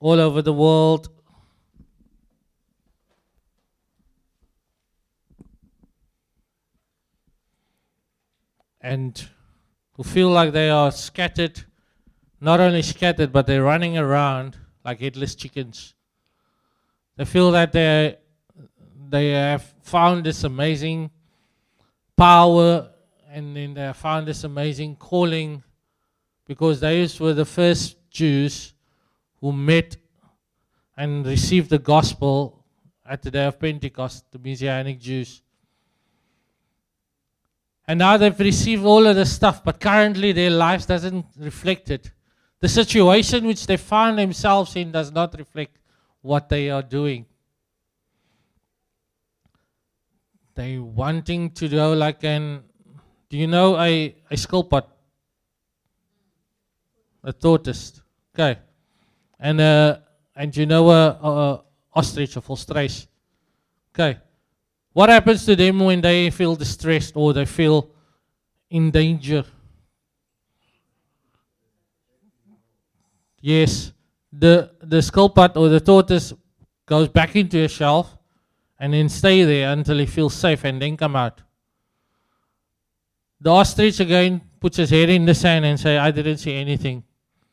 all over the world. And who feel like they are scattered, not only scattered, but they're running around like headless chickens. They feel that they have found this amazing power, and then they have found this amazing calling, because those were the first Jews who met and received the gospel at the day of Pentecost, the Messianic Jews. And now they've received all of this stuff, but currently their lives doesn't reflect it. The situation which they find themselves in does not reflect what they are doing. They wanting to go like do you know a skulpot? A tortoise. Okay. And you know a ostrich, a volstruis. Okay. What happens to them when they feel distressed or they feel in danger? Yes, the skulpot or the tortoise goes back into a shelf and then stay there until he feels safe and then come out. The ostrich again puts his head in the sand and say, I didn't see anything.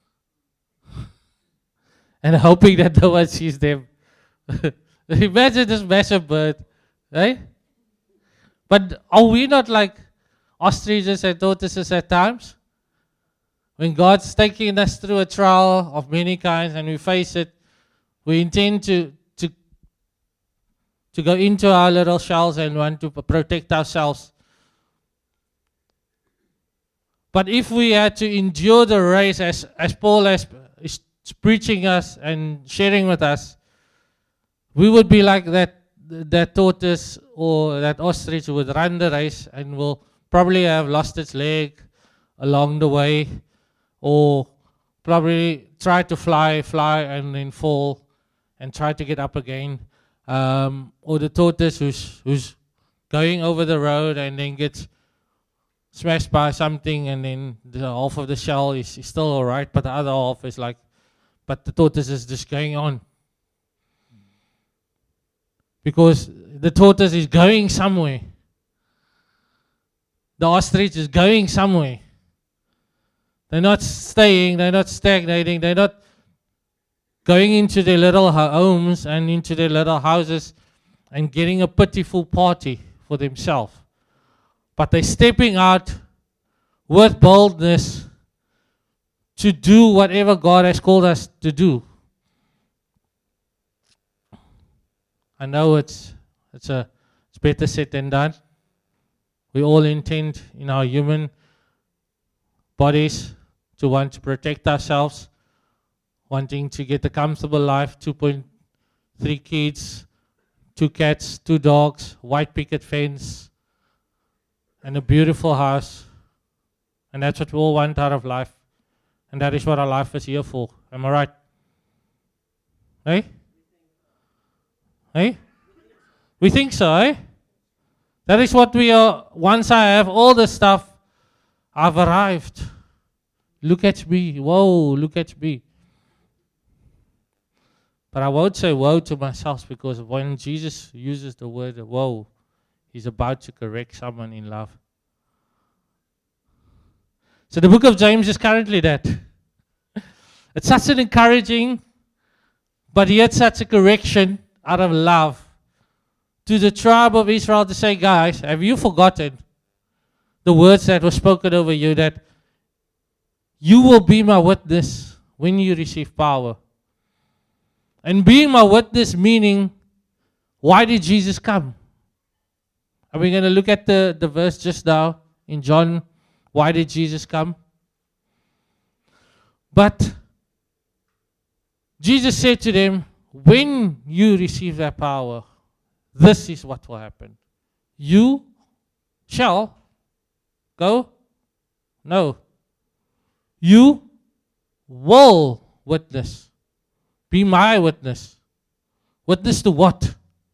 And hoping that no one sees them. Imagine this massive bird. Right? But are we not like ostriches and tortoises at times? When God's taking us through a trial of many kinds and we face it, we intend to go into our little shells and want to protect ourselves. But if we had to endure the race as Paul is preaching us and sharing with us, we would be like that tortoise or that ostrich would run the race and will probably have lost its leg along the way, or probably try to fly and then fall and try to get up again. Or the tortoise who's going over the road and then gets smashed by something, and then the half of the shell is still alright, but the other half is like, but the tortoise is just going on. Because the tortoise is going somewhere. The ostrich is going somewhere. They're not staying, they're not stagnating, they're not going into their little homes and into their little houses and getting a pitiful party for themselves. But they're stepping out with boldness to do whatever God has called us to do. I know it's better said than done. We all intend in our human bodies to want to protect ourselves, wanting to get a comfortable life, 2.3 kids, 2 cats, 2 dogs, white picket fence, and a beautiful house. And that's what we all want out of life. And that is what our life is here for. Am I right? Hey? Hey? We think so, eh? That is what we are. Once I have all the stuff, I've arrived. Look at me. Whoa, look at me. But I won't say woe to myself, because when Jesus uses the word woe, he's about to correct someone in love. So the book of James is currently that. It's such an encouraging, but yet such a correction out of love to the tribe of Israel to say, guys, have you forgotten the words that were spoken over you, that you will be my witness when you receive power? And being my witness meaning, why did Jesus come? Are we going to look at the verse just now in John? Why did Jesus come? But Jesus said to them, when you receive that power, this is what will happen. You shall go? No. You will witness. Be my witness. Witness to what?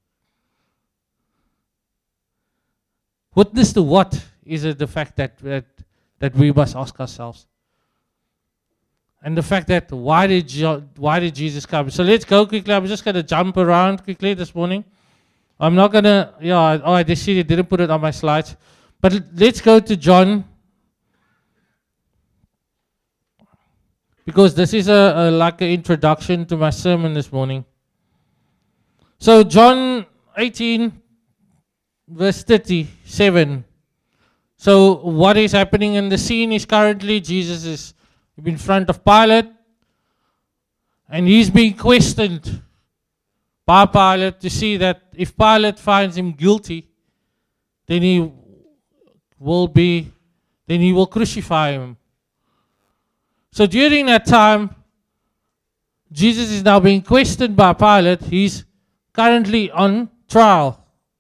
Witness to what is it the fact that we must ask ourselves. And the fact that why did Jesus come? So let's go quickly. I'm just going to jump around quickly this morning. I'm not going to, I didn't put it on my slides. But let's go to John. Because this is like an introduction to my sermon this morning. So John 18, verse 37. So what is happening in the scene is currently Jesus is in front of Pilate. And he's being questioned by Pilate to see that if Pilate finds him guilty, then he will crucify him. So during that time, Jesus is now being questioned by Pilate. He's currently on trial.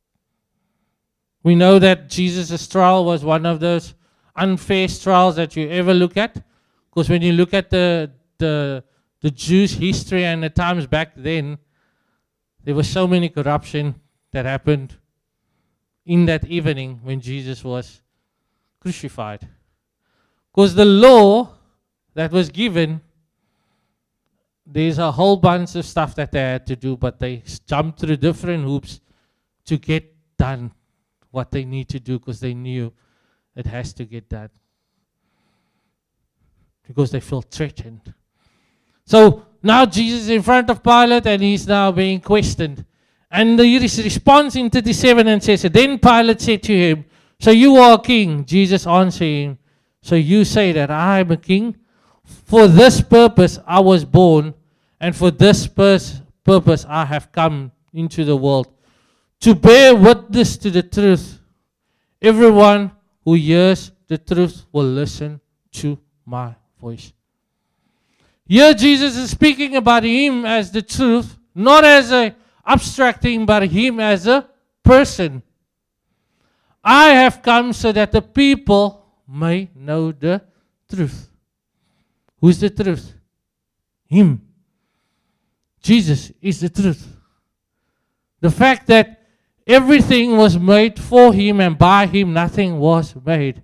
We know that Jesus' trial was one of those unfair trials that you ever look at. Because when you look at the Jews' history and the times back then, there was so many corruption that happened in that evening when Jesus was crucified. Because the law that was given, there's a whole bunch of stuff that they had to do, but they jumped through different hoops to get done what they need to do because they knew it has to get done. Because they felt threatened. So now Jesus is in front of Pilate and he's now being questioned. And here is response in 37 and says, Then Pilate said to him, So you are a king? Jesus answering, So you say that I am a king? For this purpose I was born, and for this purpose I have come into the world, to bear witness to the truth. Everyone who hears the truth will listen to my voice. Here Jesus is speaking about him as the truth, not as a abstract thing, but him as a person. I have come so that the people may know the truth. Who's the truth? Him. Jesus is the truth. The fact that everything was made for him and by him nothing was made.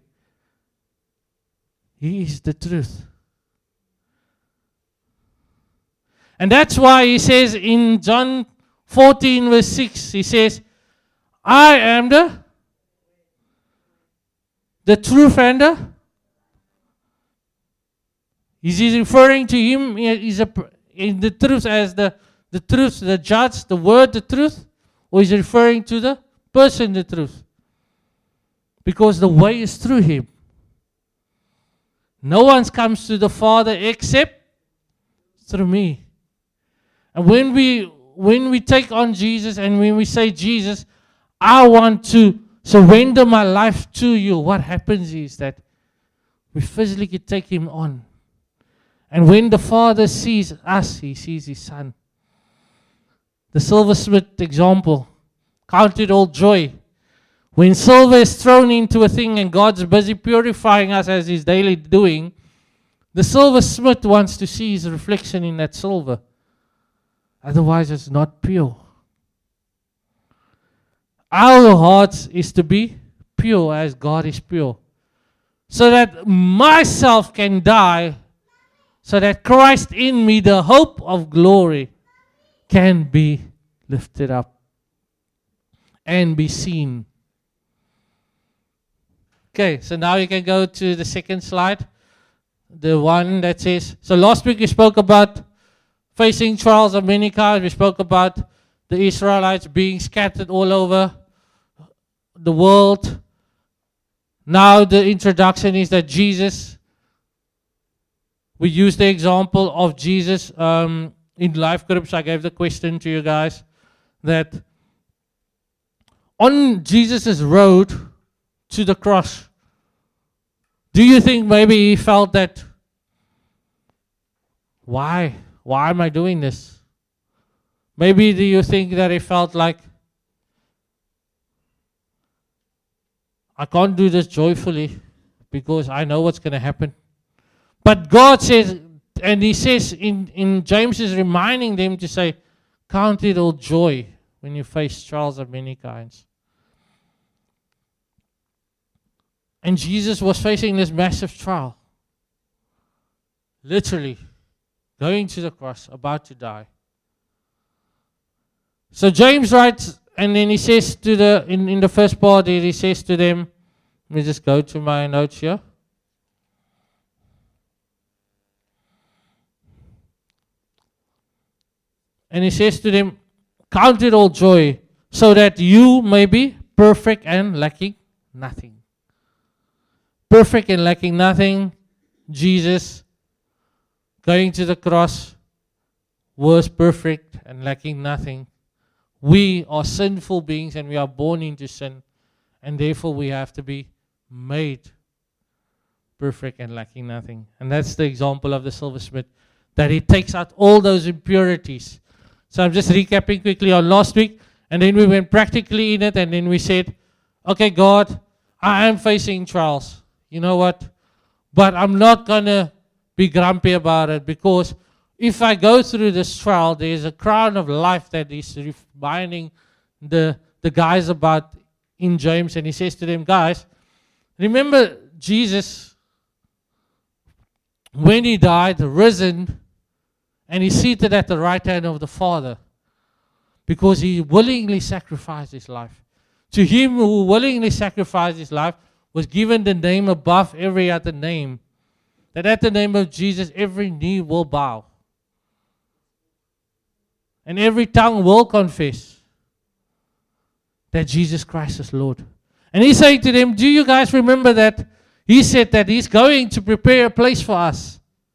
He is the truth. And that's why he says in John 14 verse 6, he says, I am the truth and the. Is he referring to him in the truth as the truth, the judge, the word, the truth? Or is he referring to the person, the truth? Because the way is through him. No one comes to the Father except through me. And when we take on Jesus and when we say, Jesus, I want to surrender my life to you, what happens is that we physically take him on. And when the Father sees us, he sees his Son. The silversmith example. Count it all joy. When silver is thrown into a thing and God's busy purifying us as he's daily doing, the silversmith wants to see his reflection in that silver. Otherwise it's not pure. Our hearts is to be pure as God is pure. So that myself can die, so that Christ in me, the hope of glory, can be lifted up and be seen. Okay, so now you can go to the second slide. The one that says, so last week we spoke about facing trials of many kinds. We spoke about the Israelites being scattered all over the world. Now the introduction is that Jesus, we use the example of Jesus in life groups. I gave the question to you guys that on Jesus' road to the cross, do you think maybe he felt that, why am I doing this? Maybe do you think that he felt like, I can't do this joyfully because I know what's going to happen. But God says, and he says in James is reminding them to say, count it all joy when you face trials of many kinds. And Jesus was facing this massive trial. Literally. going to the cross, about to die. So James writes, and then he says to in the first part, he says to them, let me just go to my notes here. And he says to them, count it all joy, so that you may be perfect and lacking nothing. Perfect and lacking nothing. Jesus going to the cross was perfect and lacking nothing. We are sinful beings and we are born into sin, and therefore we have to be made perfect and lacking nothing. And that's the example of the silversmith, that he takes out all those impurities. So I'm just recapping quickly on last week, and then we went practically in it, and then we said, okay, God, I am facing trials. You know what? But I'm not going to be grumpy about it, because if I go through this trial, there's a crown of life that is reminding the guys about in James, and he says to them, guys, remember Jesus, when he died, risen, and he's seated at the right hand of the Father, because he willingly sacrificed his life. To him who willingly sacrificed his life was given the name above every other name, that at the name of Jesus every knee will bow, and every tongue will confess that Jesus Christ is Lord. And he's saying to them, do you guys remember that he said that he's going to prepare a place for us?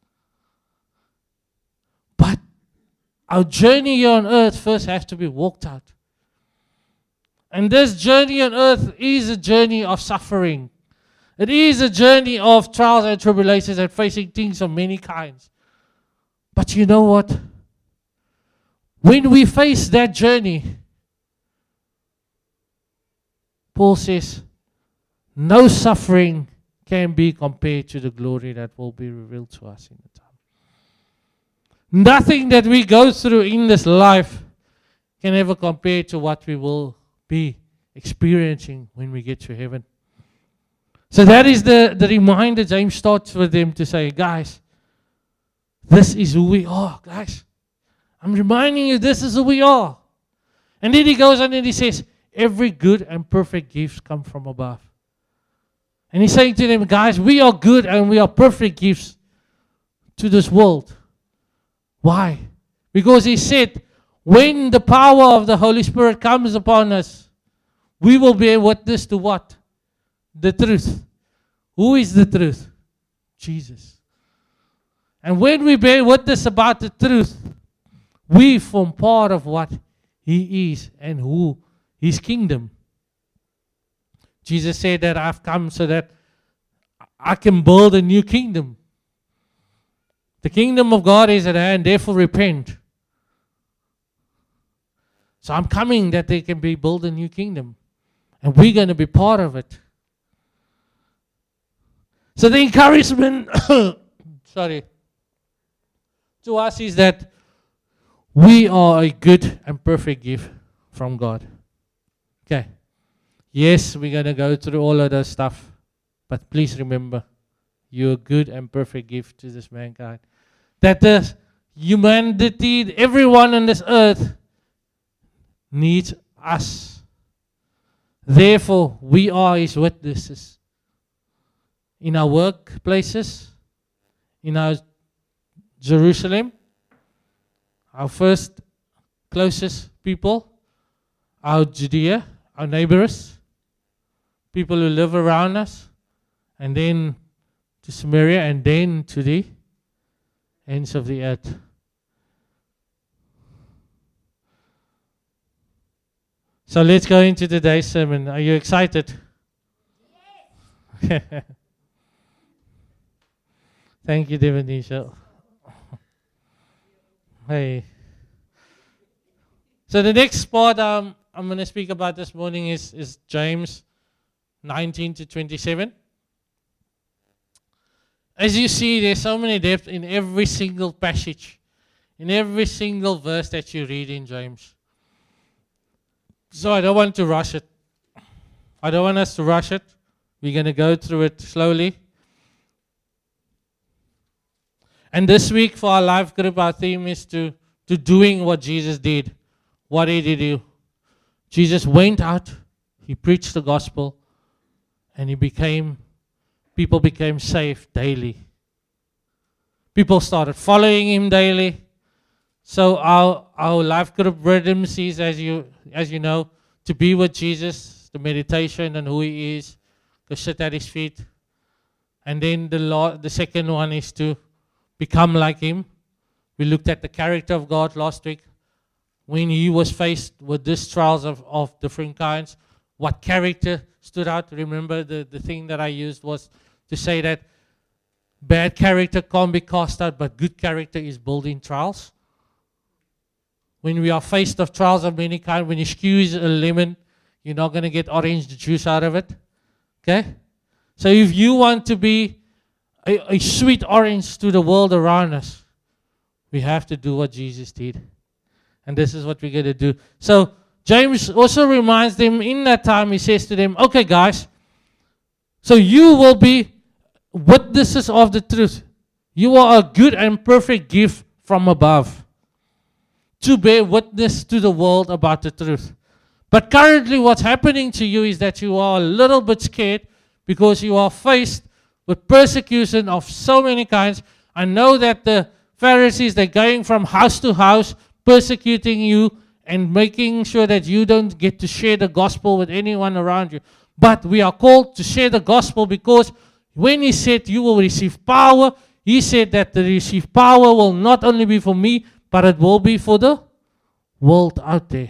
But our journey here on earth first has to be walked out. And this journey on earth is a journey of suffering. It is a journey of trials and tribulations and facing things of many kinds. But you know what? When we face that journey, Paul says, no suffering can be compared to the glory that will be revealed to us in the time. Nothing that we go through in this life can ever compare to what we will be experiencing when we get to heaven. So that is the reminder James starts with them to say, guys, this is who we are, guys. I'm reminding you, this is who we are. And then he goes on and he says, every good and perfect gift comes from above. And he's saying to them, guys, we are good and we are perfect gifts to this world. Why? Because he said, when the power of the Holy Spirit comes upon us, we will bear witness to what? The truth. Who is the truth? Jesus. And when we bear witness about the truth, we form part of what He is and who His kingdom. Jesus said that I've come so that I can build a new kingdom. The kingdom of God is at hand, therefore repent. So I'm coming that they can be build a new kingdom. And we're going to be part of it. So the encouragement to us is that we are a good and perfect gift from God. Okay. Yes, we're going to go through all of that stuff. But please remember, you're a good and perfect gift to this mankind. That the humanity, everyone on this earth, needs us. Therefore, we are His witnesses. In our workplaces, in our Jerusalem, our first closest people, our Judea, our neighbors, people who live around us, and then to Samaria, and then to the ends of the earth. So let's go into today's sermon. Are you excited? Yes. Thank you, Devanisha. Hey. So the next part I'm going to speak about this morning is James 19 to 27. As you see, there's so many depth in every single passage, in every single verse that you read in James. So I don't want to rush it. I don't want us to rush it. We're going to go through it slowly. And this week for our life group, our theme is to doing what Jesus did. What did he do? Jesus went out, he preached the gospel, and people became saved daily. People started following him daily. So our life group rhythm is, as you know, to be with Jesus, the meditation on who he is, to sit at his feet. And then the second one is to become like him. We looked at the character of God last week. When he was faced with these trials of different kinds, what character stood out? Remember the thing that I used was to say that bad character can't be cast out, but good character is built in trials. When we are faced with trials of many kinds, when you squeeze a lemon, you're not going to get orange juice out of it. Okay? So if you want to be a sweet orange to the world around us, we have to do what Jesus did. And this is what we're going to do. So James also reminds them in that time, he says to them, okay guys, so you will be witnesses of the truth. You are a good and perfect gift from above to bear witness to the world about the truth. But currently what's happening to you is that you are a little bit scared because you are faced with persecution of so many kinds. I know that the Pharisees, they're going from house to house, persecuting you and making sure that you don't get to share the gospel with anyone around you. But we are called to share the gospel because when he said you will receive power, he said that the received power will not only be for me, but it will be for the world out there.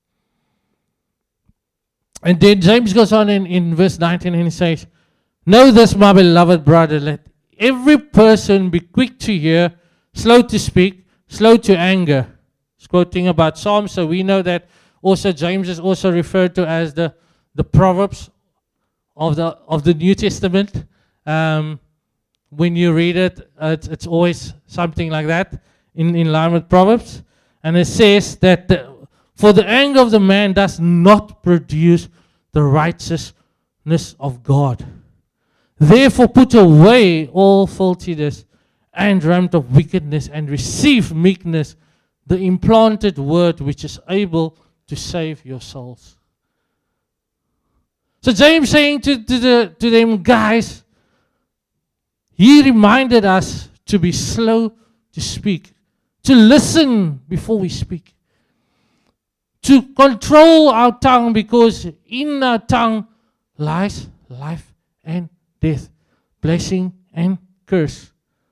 And then James goes on in verse 19 and he says, know this, my beloved brother, let every person be quick to hear, slow to speak, slow to anger. He's quoting about Psalms, so we know that also James is also referred to as the Proverbs of the New Testament. When you read it, it's always something like that in line with Proverbs. And it says that for the anger of the man does not produce the righteousness of God. Therefore put away all filthiness and rampant of wickedness and receive meekness, the implanted word which is able to save your souls. So James saying to them, guys, he reminded us to be slow to speak, to listen before we speak, to control our tongue, because in our tongue lies life and death, blessing and curse.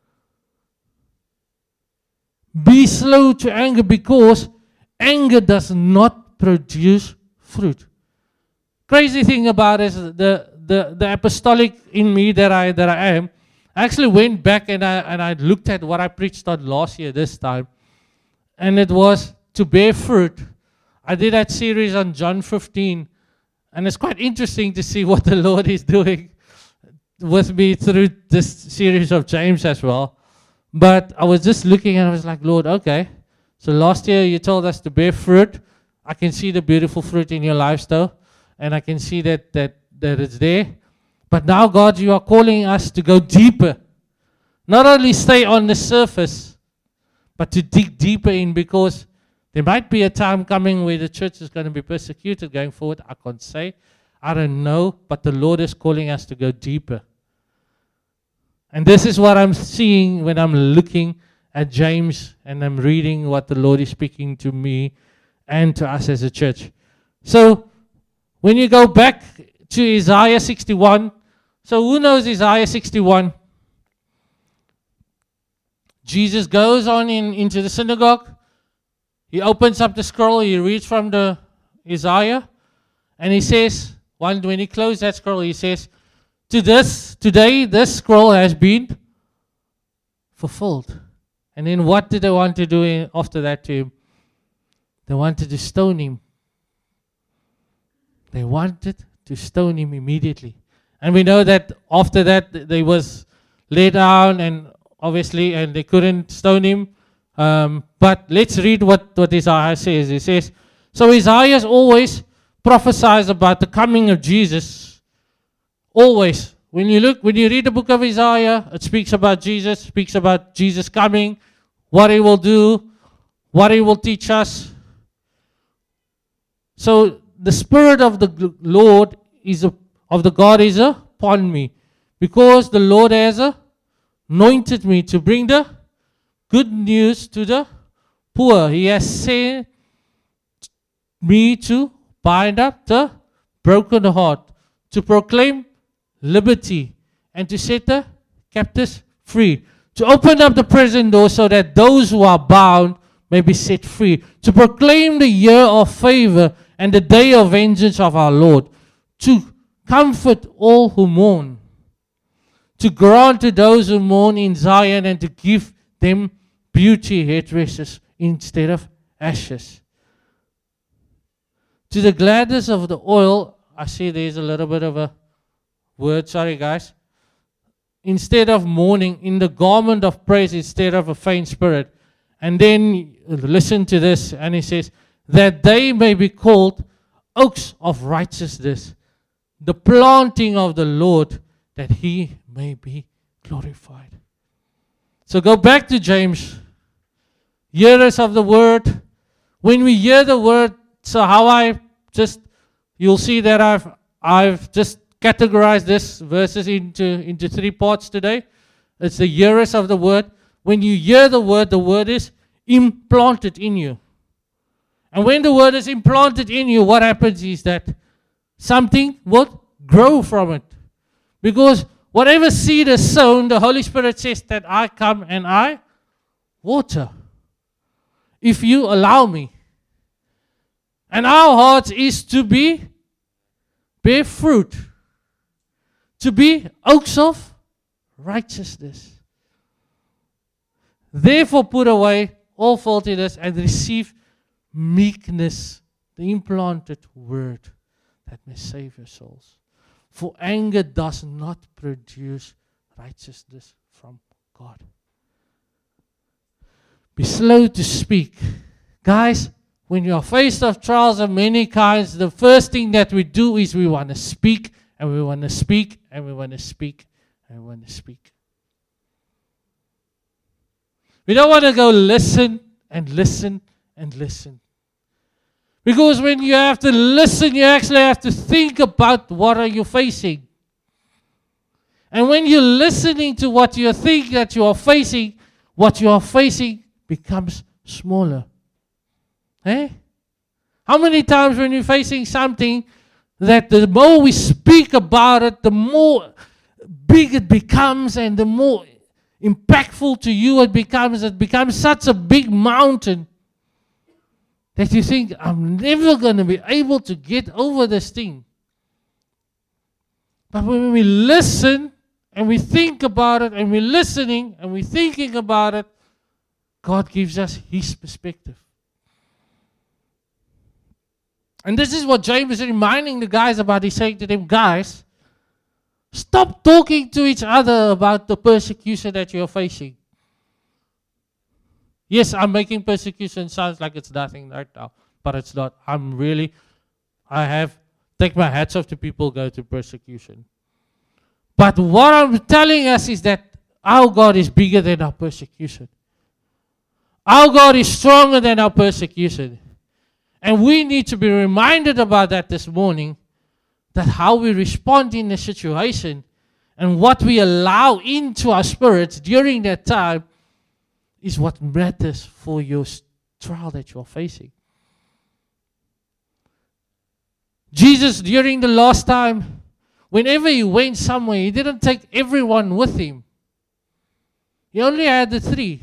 Be slow to anger, because anger does not produce fruit. Crazy thing about it is the apostolic in me that I am. I actually went back and I looked at what I preached on last year this time, and it was to bear fruit. I did that series on John 15, and it's quite interesting to see what the Lord is doing with me through this series of James as well. But I was just looking and I was like, Lord, okay. So last year you told us to bear fruit. I can see the beautiful fruit in your lives though. And I can see that it's there. But now, God, you are calling us to go deeper. Not only stay on the surface, but to dig deeper in, because there might be a time coming where the church is going to be persecuted going forward. I can't say. I don't know. But the Lord is calling us to go deeper. And this is what I'm seeing when I'm looking at James and I'm reading what the Lord is speaking to me and to us as a church. So when you go back to Isaiah 61, so who knows Isaiah 61? Jesus goes on into the synagogue. He opens up the scroll. He reads from the Isaiah. And he says, when he closed that scroll, he says, today this scroll has been fulfilled. And then what did they want to do after that to him? They wanted to stone him. They wanted to stone him immediately. And we know that after that, they was laid down and obviously, and they couldn't stone him. But let's read what Isaiah says. He says, so Isaiah always prophesies about the coming of Jesus. Always. when you read the book of Isaiah, it speaks about Jesus coming, what he will do, what he will teach us. So the Spirit of the Lord of the God is upon me, because the Lord has anointed me to bring the good news to the poor. He has sent me to bind up the broken heart, to proclaim liberty, and to set the captives free, to open up the prison door so that those who are bound may be set free, to proclaim the year of favor and the day of vengeance of our Lord, to comfort all who mourn, to grant to those who mourn in Zion, and to give them beauty headdresses instead of ashes. To the gladness of the oil, I see there's a little bit of a word, sorry guys. Instead of mourning, in the garment of praise instead of a faint spirit. And then listen to this, and he says, that they may be called oaks of righteousness, the planting of the Lord, that he may be glorified. So go back to James. Hearers of the word. When we hear the word, so how you'll see that I've just categorized this verses into 3 parts today. It's the hearers of the word. When you hear the word is implanted in you. And when the word is implanted in you, what happens is that something will grow from it. Because whatever seed is sown, the Holy Spirit says that I come and I water. If you allow me. And our heart is to bear fruit. To be oaks of righteousness. Therefore put away all faultiness and receive meekness, the implanted word that may save your souls. For anger does not produce righteousness from God. Be slow to speak. Guys, when you are faced with trials of many kinds, the first thing that we do is we want to speak, and we want to speak, and we want to speak, and we want to speak. We don't want to go listen and listen and listen. Because when you have to listen, you actually have to think about what are you facing. And when you're listening to what you think that you are facing, what you are facing becomes smaller. Eh? How many times when you're facing something that the more we speak about it, the more big it becomes and the more impactful to you it becomes such a big mountain that you think, I'm never going to be able to get over this thing. But when we listen and we think about it and we're listening and we're thinking about it, God gives us His perspective. And this is what James is reminding the guys about. He's saying to them, guys, stop talking to each other about the persecution that you're facing. Yes, I'm making persecution sound like it's nothing right now, but it's not. Take my hats off to people who go to persecution. But what I'm telling us is that our God is bigger than our persecution. Our God is stronger than our persecution. And we need to be reminded about that this morning, that how we respond in a situation and what we allow into our spirits during that time is what matters for your trial that you're facing. Jesus, during the last time, whenever He went somewhere, He didn't take everyone with Him. He only had the 3.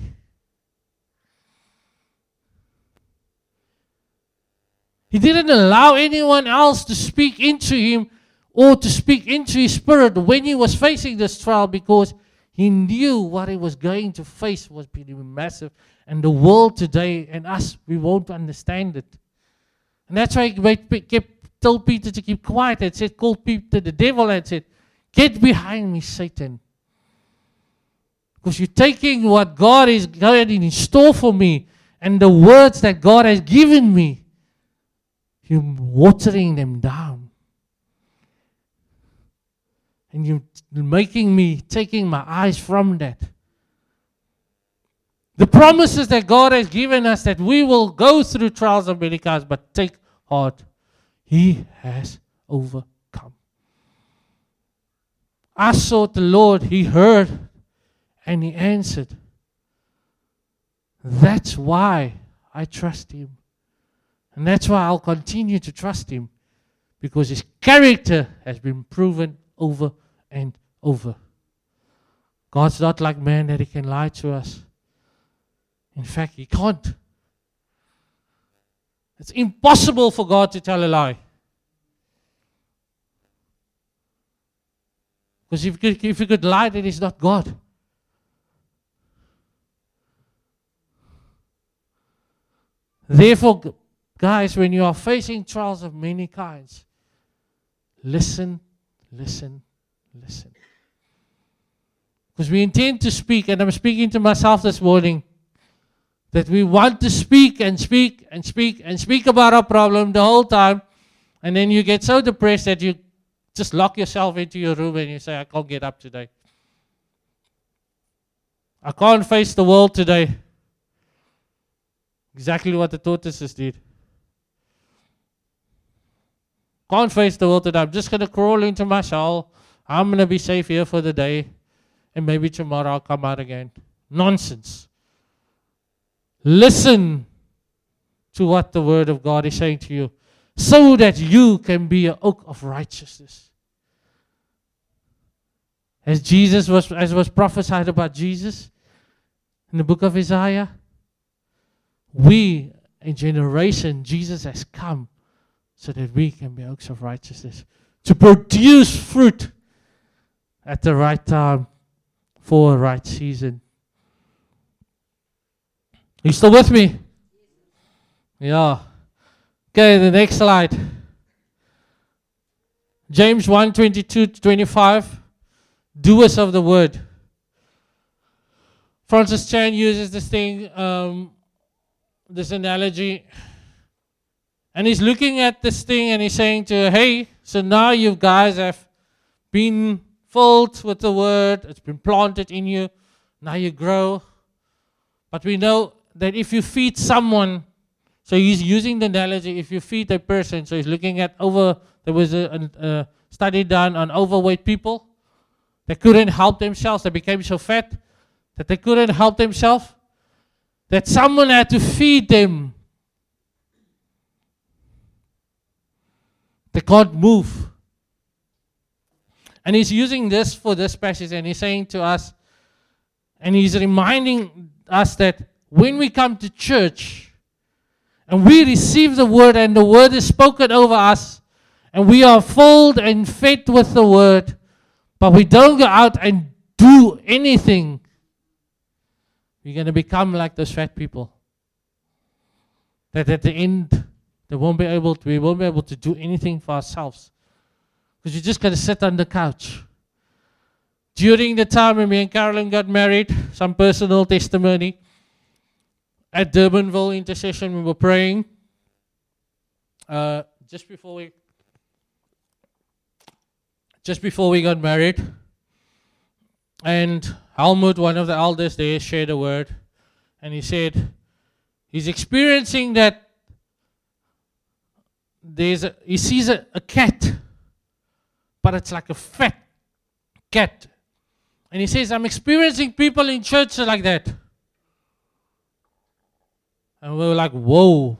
He didn't allow anyone else to speak into Him or to speak into His spirit when He was facing this trial, because He knew what He was going to face was pretty massive. And the world today and us, we won't understand it. And that's why He told Peter to keep quiet and said, called Peter the devil and said, get behind me, Satan. Because you're taking what God is going in store for me and the words that God has given me, you're watering them down. And you're making me, taking my eyes from that. The promises that God has given us that we will go through trials of many kinds, but take heart. He has overcome. I sought the Lord, He heard, and He answered. That's why I trust Him. And that's why I'll continue to trust Him. Because His character has been proven over and over. God's not like man that He can lie to us. In fact, He can't. It's impossible for God to tell a lie. Because if He could lie, then He's not God. Therefore, guys, when you are facing trials of many kinds, listen, listen, listen. Because we intend to speak, and I'm speaking to myself this morning, that we want to speak and speak and speak and speak about our problem the whole time, and then you get so depressed that you just lock yourself into your room and you say, I can't get up today. I can't face the world today. Exactly what the tortoises did. Can't face the world today. I'm just going to crawl into my shell. I'm going to be safe here for the day. And maybe tomorrow I'll come out again. Nonsense. Listen to what the Word of God is saying to you, so that you can be an oak of righteousness. As was prophesied about Jesus in the book of Isaiah, we, a generation, Jesus has come so that we can be oaks of righteousness, to produce fruit at the right time for a right season. You still with me? Yeah. Okay, the next slide. James 1:22-25. Doers of the word. Francis Chan uses this thing, this analogy, and he's looking at this thing and he's saying to her, hey, so now you guys have been filled with the word, it's been planted in you, now you grow. But we know that if you feed someone, so he's using the analogy, if you feed a person, so he's looking at there was a study done on overweight people. They couldn't help themselves, they became so fat that they couldn't help themselves, that someone had to feed them. They can't move. And he's using this for this passage, and he's saying to us, and he's reminding us that when we come to church and we receive the word and the word is spoken over us and we are filled and fed with the word, but we don't go out and do anything, we're going to become like those fat people. That at the end, we won't be able to do anything for ourselves. Because you're just going to sit on the couch. During the time when me and Carolyn got married, some personal testimony, at Durbanville Intercession, we were praying just before we got married. And Helmut, one of the elders there, shared a word. And he said, he's experiencing that he sees a cat, but it's like a fat cat. And he says, I'm experiencing people in church like that. And we were like, whoa.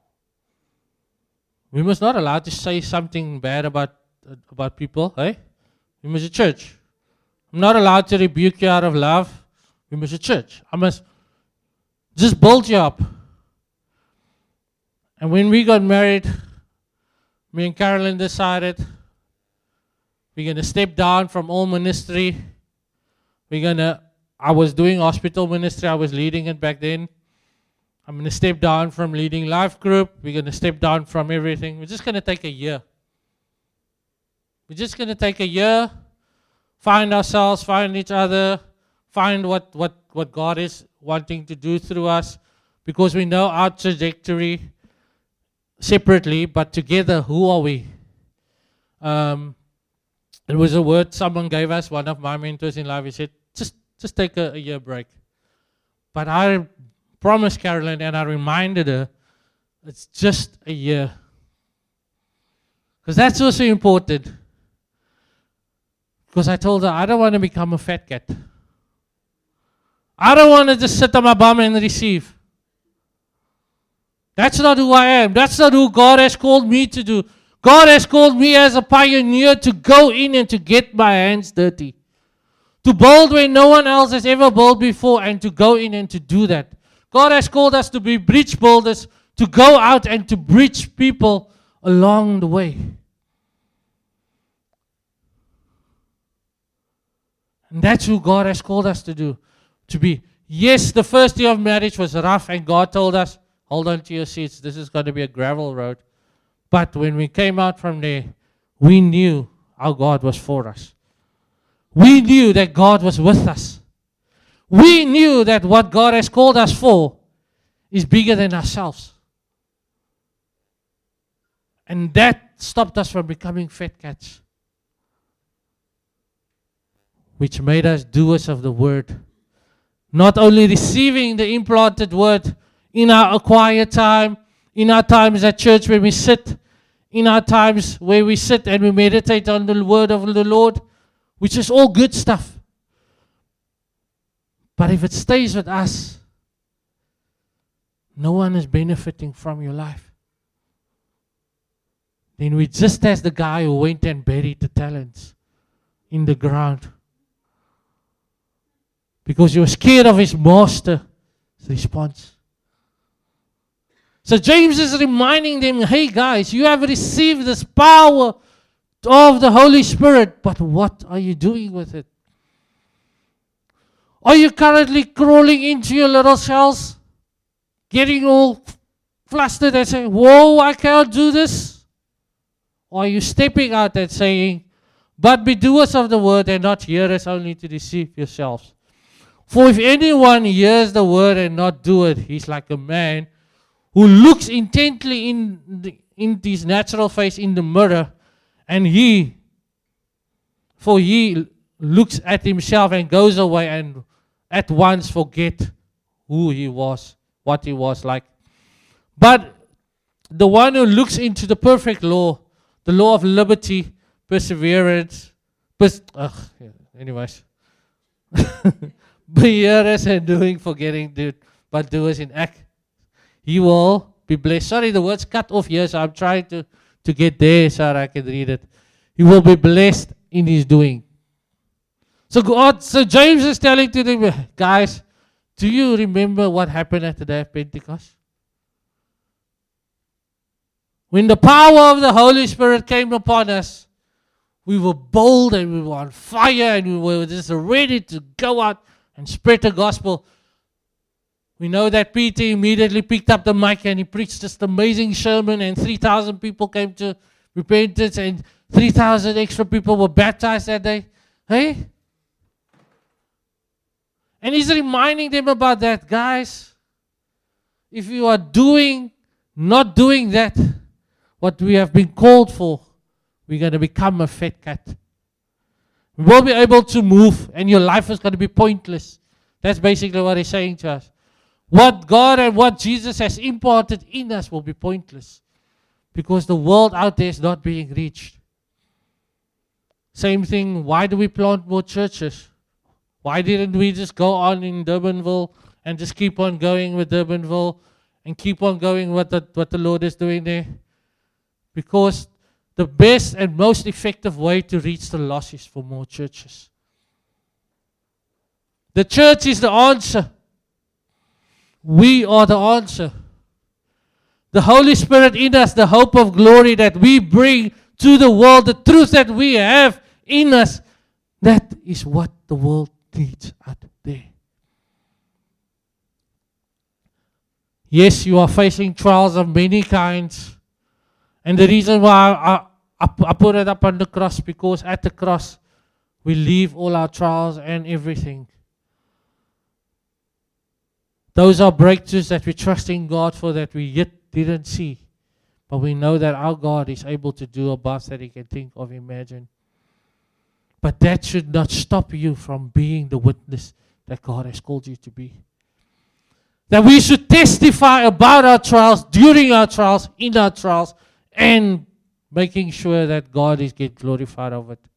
We must not allowed to say something bad about people, hey? We must a church. I'm not allowed to rebuke you out of love. We must a church. I must just build you up. And when we got married, me and Carolyn decided we're going to step down from all ministry. I was doing hospital ministry. I was leading it back then. I'm going to step down from leading life group. We're going to step down from everything. We're just going to take a year. We're just going to take a year, find ourselves, find each other, find what God is wanting to do through us, because we know our trajectory separately, but together, who are we? It was a word someone gave us, one of my mentors in life. He said, just take a year break. But I promised Carolyn and I reminded her, it's just a year. Because that's also important. Because I told her, I don't want to become a fat cat. I don't want to just sit on my bum and receive. That's not who I am. That's not who God has called me to do. God has called me as a pioneer to go in and to get my hands dirty. To build where no one else has ever built before and to go in and to do that. God has called us to be bridge builders, to go out and to bridge people along the way. And that's who God has called us to do. To be. Yes, the first year of marriage was rough and God told us, hold on to your seats, this is going to be a gravel road. But when we came out from there, we knew our God was for us. We knew that God was with us. We knew that what God has called us for is bigger than ourselves. And that stopped us from becoming fat cats, which made us doers of the word. Not only receiving the implanted word in our quiet time, in our times at church when we sit, in our times where we sit and we meditate on the word of the Lord, which is all good stuff. But if it stays with us, no one is benefiting from your life. Then we're just as the guy who went and buried the talents in the ground. Because you were scared of his master's response. So James is reminding them, hey guys, you have received this power of the Holy Spirit, but what are you doing with it? Are you currently crawling into your little shells, getting all flustered and saying, whoa, I can't do this? Or are you stepping out and saying, but be doers of the word and not hearers only to deceive yourselves? For if anyone hears the word and not do it, he's like a man who looks intently in his natural face in the mirror, and he looks at himself and goes away and at once forget who he was, what he was like. But the one who looks into the perfect law, the law of liberty, perseverance, anyways. Be hearers and doing, forgetting, but doers in act. He will be blessed. Sorry, the word's cut off here, so I'm trying to get there so I can read it. He will be blessed in his doing. So James is telling to them, guys, do you remember what happened at the day of Pentecost? When the power of the Holy Spirit came upon us, we were bold and we were on fire and we were just ready to go out and spread the gospel. We know that Peter immediately picked up the mic and he preached this amazing sermon, and 3,000 people came to repentance and 3,000 extra people were baptized that day. Hey? And he's reminding them about that, guys. If you are not doing that, what we have been called for, we're going to become a fat cat. We won't be able to move and your life is going to be pointless. That's basically what he's saying to us. What God and what Jesus has imparted in us will be pointless because the world out there is not being reached. Same thing, why do we plant more churches? Why didn't we just go on in Durbanville and just keep on going with Durbanville and keep on going what the Lord is doing there? Because the best and most effective way to reach the lost is for more churches. The church is the answer. We are the answer. The Holy Spirit in us, the hope of glory that we bring to the world, the truth that we have in us, that is what the world needs out there. Yes, you are facing trials of many kinds. And the reason why I put it up on the cross, because at the cross, we leave all our trials and everything. Those are breakthroughs that we trust in God for, that we yet didn't see. But we know that our God is able to do above that He can think of, imagine. But that should not stop you from being the witness that God has called you to be. That we should testify about our trials, during our trials, in our trials, and making sure that God is getting glorified of it.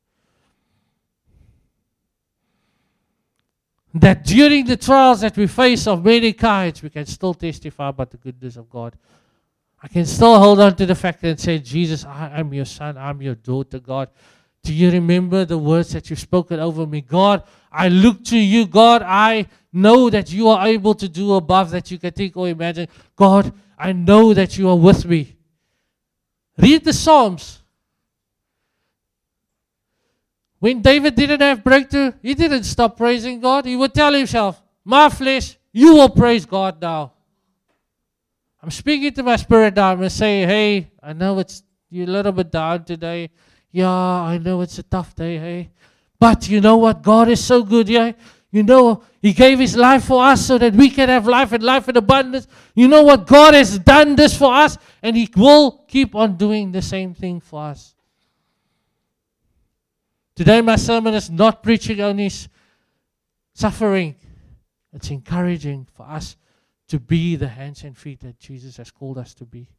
That during the trials that we face of many kinds, we can still testify about the goodness of God. I can still hold on to the fact and say, Jesus, I am your son, I'm your daughter, God. Do you remember the words that you've spoken over me? God, I look to you. God, I know that you are able to do above that you can think or imagine. God, I know that you are with me. Read the Psalms. When David didn't have breakthrough, he didn't stop praising God. He would tell himself, my flesh, you will praise God now. I'm speaking to my spirit now. I'm going to say, hey, I know you're a little bit down today. Yeah, I know it's a tough day, hey. But you know what? God is so good, yeah. You know, He gave His life for us so that we can have life and life in abundance. You know what? God has done this for us, and He will keep on doing the same thing for us. Today my sermon is not preaching only suffering. It's encouraging for us to be the hands and feet that Jesus has called us to be.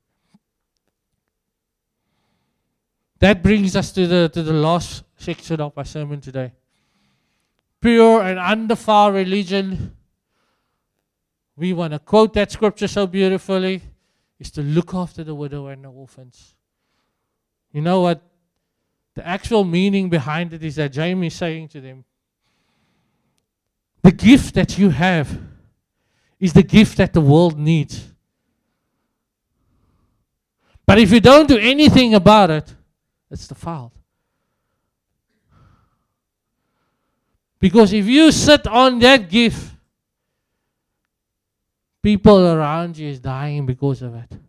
That brings us to the last section of my sermon today. Pure and undefiled religion. We want to quote that scripture so beautifully. Is to look after the widow and the orphans. You know what? The actual meaning behind it is that James is saying to them, the gift that you have is the gift that the world needs. But if you don't do anything about it, it's defiled. Because if you sit on that gift, people around you is dying because of it.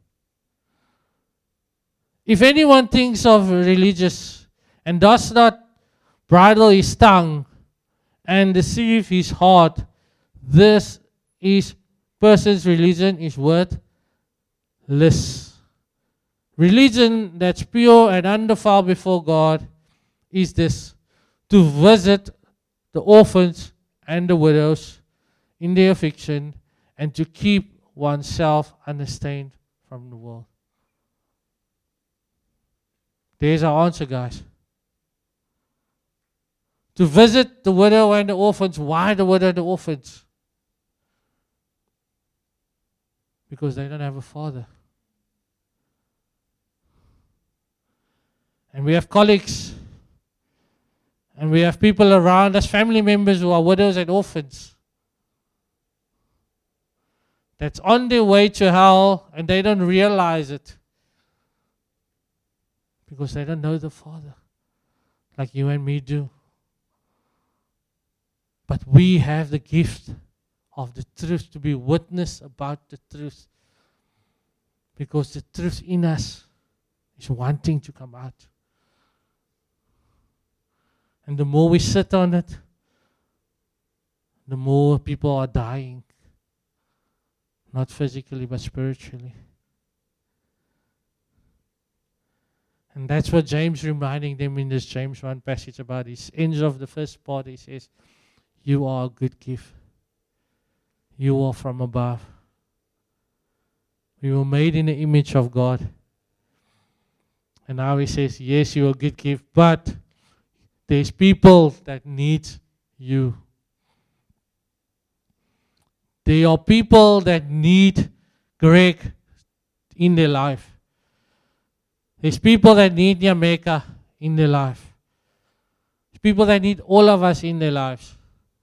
If anyone thinks of religious and does not bridle his tongue and deceive his heart, this person's religion is worthless. Religion that's pure and undefiled before God is this: to visit the orphans and the widows in their affliction and to keep oneself unstained from the world. There's our answer, guys. To visit the widow and the orphans. Why the widow and the orphans? Because they don't have a father. And we have colleagues, and we have people around us, family members who are widows and orphans, that's on their way to hell, and they don't realize it because they don't know the Father like you and me do. But we have the gift of the truth to be witness about the truth, because the truth in us is wanting to come out. And the more we sit on it, the more people are dying. Not physically, but spiritually. And that's what James reminding them in this James 1 passage about. He ends of the first part, he says, you are a good gift. You are from above. We were made in the image of God. And now he says, yes, you are a good gift, but there's people that need you. There are people that need Greg in their life. There's people that need Yameka in their life. There's people that need all of us in their lives.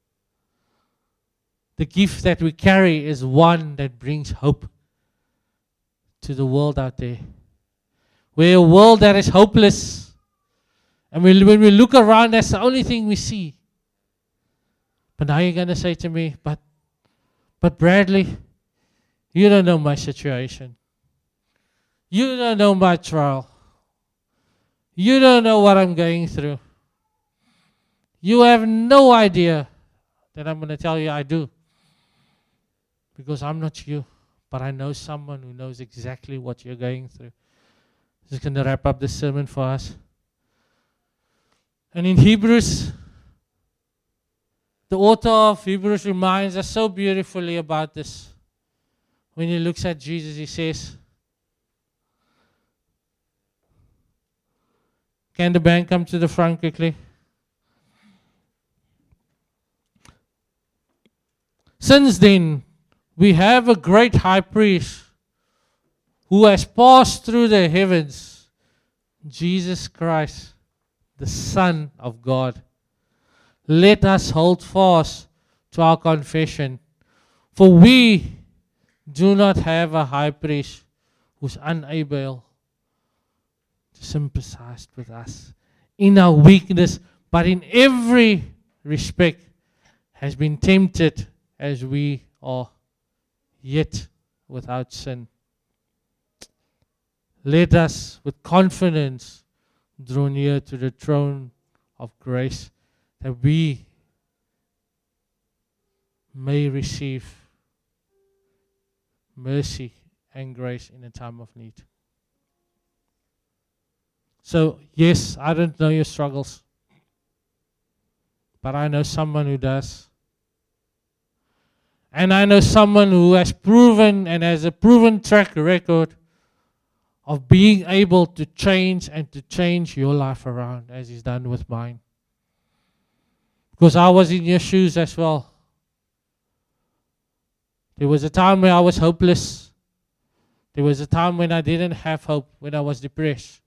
The gift that we carry is one that brings hope to the world out there. We're a world that is hopeless. And when we look around, that's the only thing we see. But now you're going to say to me, but Bradley, you don't know my situation. You don't know my trial. You don't know what I'm going through. You have no idea that I'm going to tell you I do. Because I'm not you, but I know someone who knows exactly what you're going through. Just going to wrap up this sermon for us. And in Hebrews, the author of Hebrews reminds us so beautifully about this. When he looks at Jesus, he says, can the band come to the front quickly? Since then, we have a great high priest who has passed through the heavens, Jesus Christ, the Son of God. Let us hold fast to our confession, for we do not have a high priest who's unable to sympathize with us in our weakness, but in every respect has been tempted as we are, yet without sin. Let us with confidence draw near to the throne of grace, that we may receive mercy and grace in a time of need. So, yes, I don't know your struggles, but I know someone who does. And I know someone who has proven and has a proven track record of being able to change and to change your life around, as he's done with mine. Because I was in your shoes as well. There was a time when I was hopeless. There was a time when I didn't have hope, when I was depressed.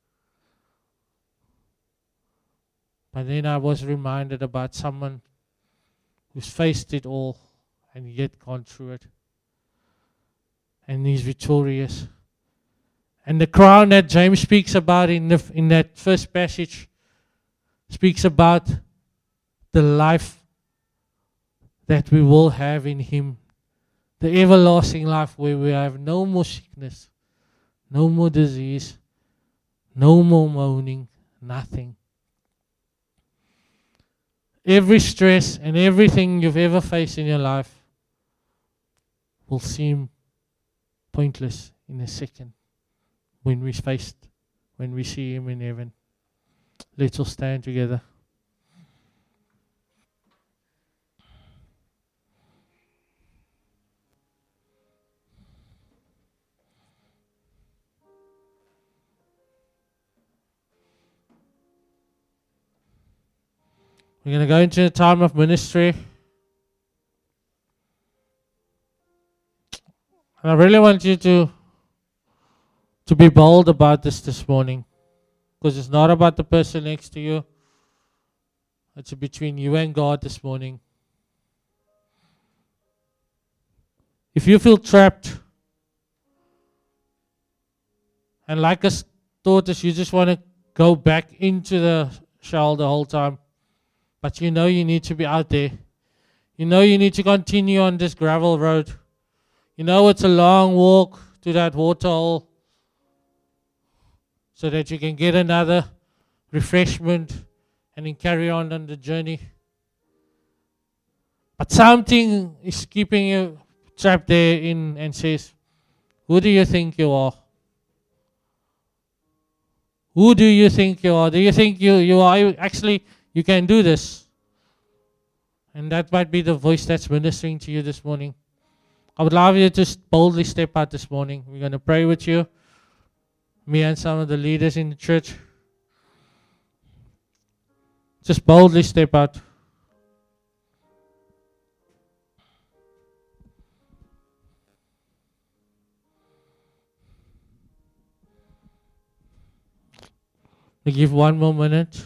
But then I was reminded about someone who's faced it all and yet gone through it. And he's victorious. And the crown that James speaks about in that first passage speaks about the life that we will have in him. The everlasting life where we have no more sickness, no more disease, no more moaning, nothing. Every stress and everything you've ever faced in your life will seem pointless in a second when we see him in heaven. Let's all stand together. We're going to go into a time of ministry. And I really want you to be bold about this morning. Because it's not about the person next to you. It's between you and God this morning. If you feel trapped, and like us daughters, you just want to go back into the shell the whole time, but you know you need to be out there. You know you need to continue on this gravel road. You know it's a long walk to that water hole so that you can get another refreshment and then carry on the journey. But something is keeping you trapped there in and says, who do you think you are? Who do you think you are? Do you think you are actually... You can do this. And that might be the voice that's ministering to you this morning. I would love you to boldly step out this morning. We're going to pray with you. Me and some of the leaders in the church. Just boldly step out. We give 1 more minute.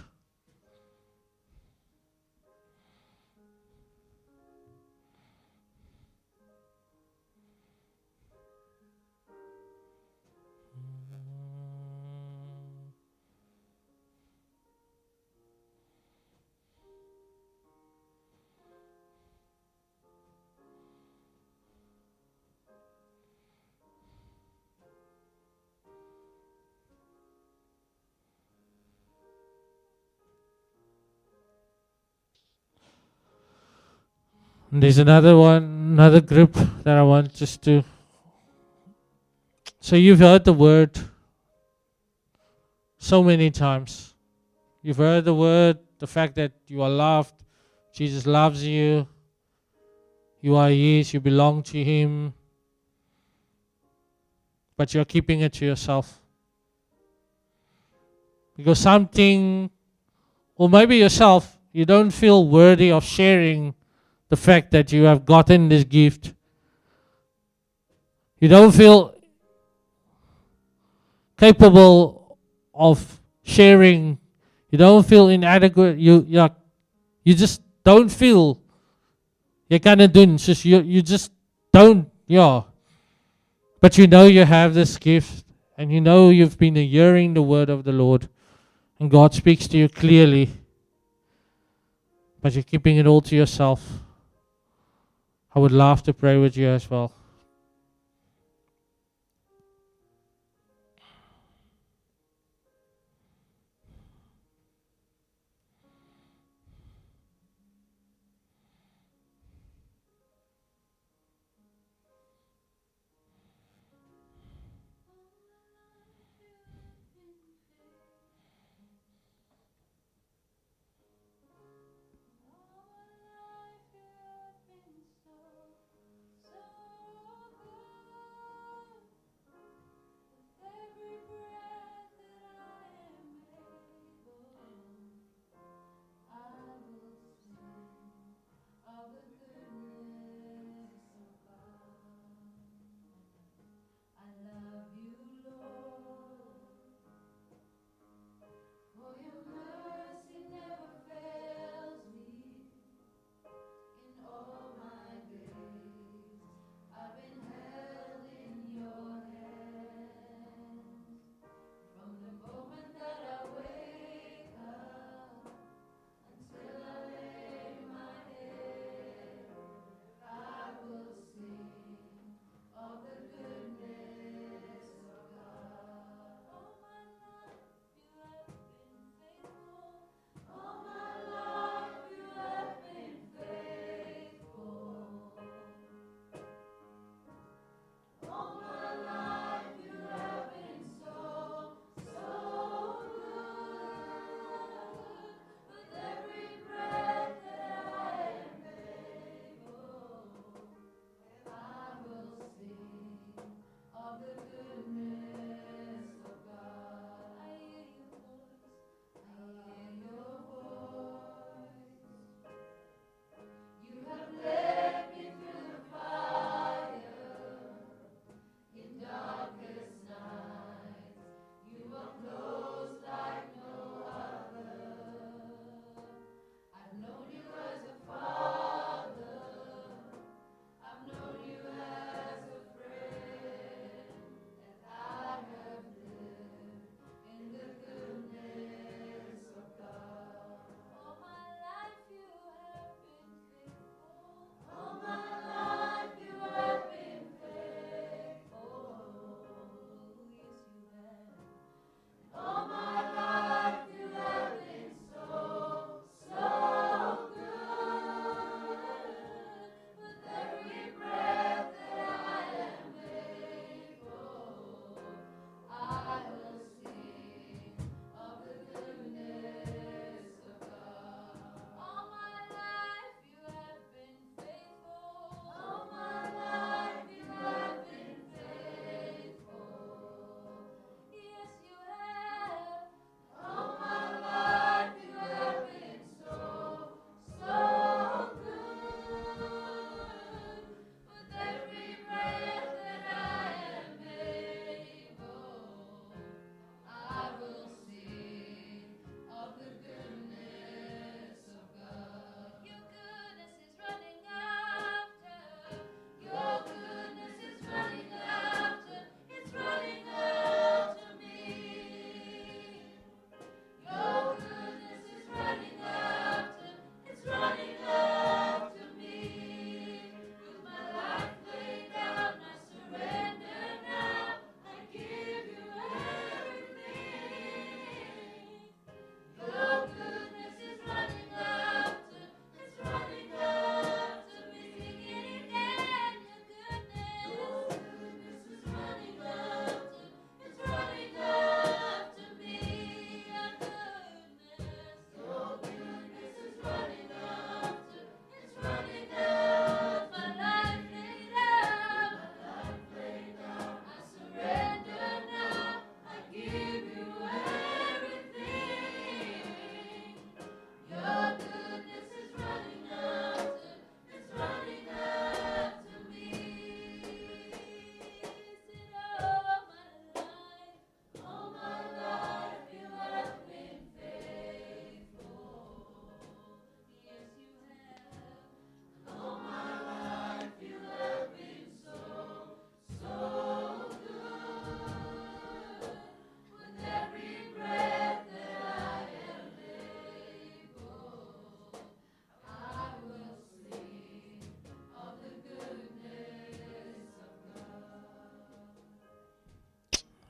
And there's another group that I want just to... So you've heard the word so many times. You've heard the word, the fact that you are loved. Jesus loves you. You are His. You belong to Him. But you're keeping it to yourself. Because something, or maybe yourself, you don't feel worthy of sharing the fact that you have gotten this gift. You don't feel capable of sharing. You don't feel inadequate. You just don't feel you kan dit doen. Soos you just don't, yeah. But you know you have this gift, and you know you've been hearing the word of the Lord, and God speaks to you clearly, but you're keeping it all to yourself. I would love to pray with you as well.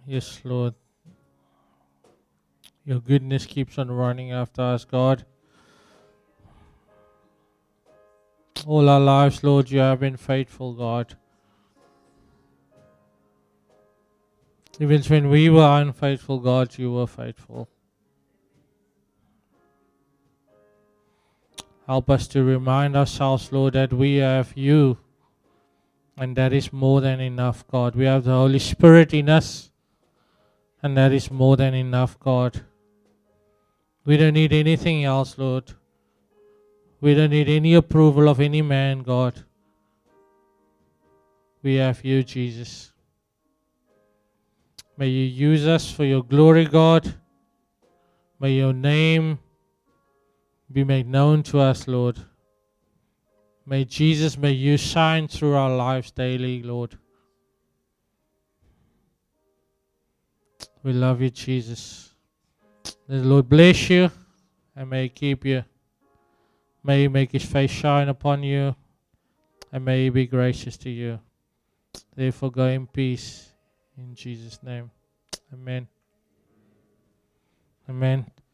Yes, Lord. Your goodness keeps on running after us, God. All our lives, Lord, you have been faithful, God. Even when we were unfaithful, God, you were faithful. Help us to remind ourselves, Lord, that we have you. And that is more than enough, God. We have the Holy Spirit in us. And that is more than enough, God. We don't need anything else, Lord. We don't need any approval of any man, God. We have you, Jesus. May you use us for your glory, God. May your name be made known to us, Lord. May Jesus, may you shine through our lives daily, Lord. We love you, Jesus. May the Lord bless you and may he keep you. May he make his face shine upon you and may he be gracious to you. Therefore go in peace in Jesus' name. Amen. Amen.